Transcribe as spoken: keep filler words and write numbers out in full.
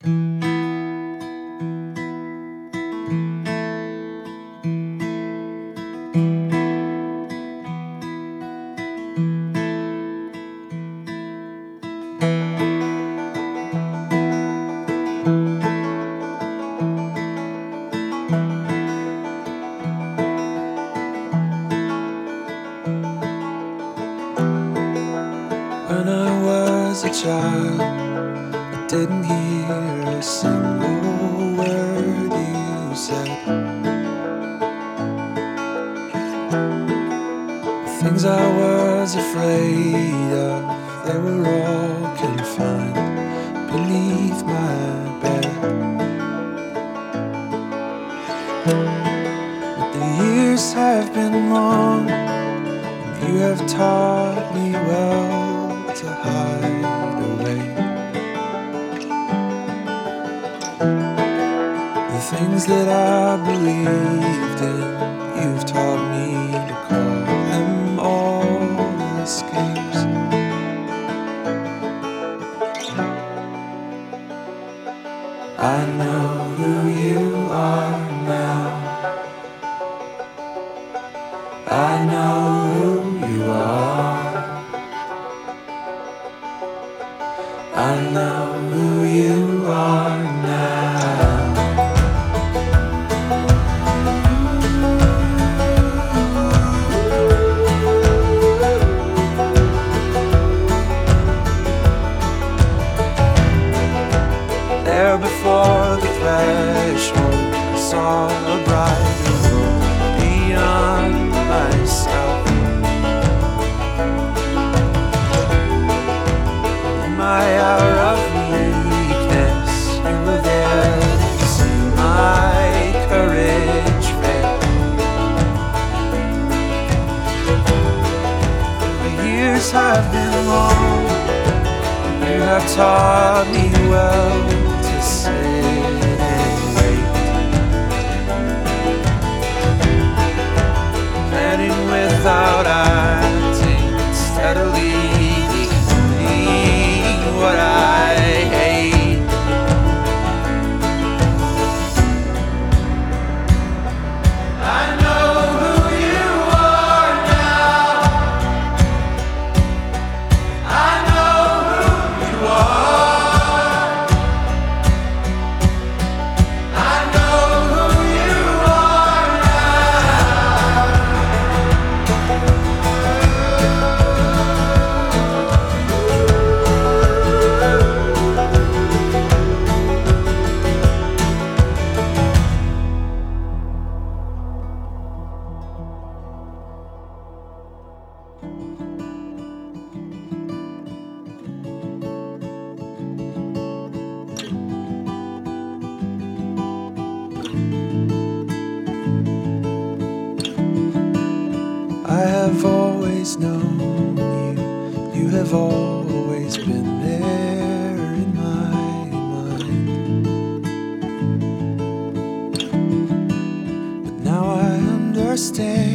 When I was a child, I didn't hear a single word you said. The things I was afraid of, they were all confined beneath my bed. But the years have been long, and you have taught me well to hide away the things that I believed in. You've taught me to call them all escapes. I know who you are now. I know who you are. I know who you are now. There before the threshold, I saw a brighter road beyond myself. In my hour of weakness, you were there to see my courage fail. The years have been long, you have taught me well to sit and wait, planning without acting, steadily doing what I hate. I know who you are now. I know who you are. I know who you are now. I have always known you, you have always been there in my mind. But now I understand.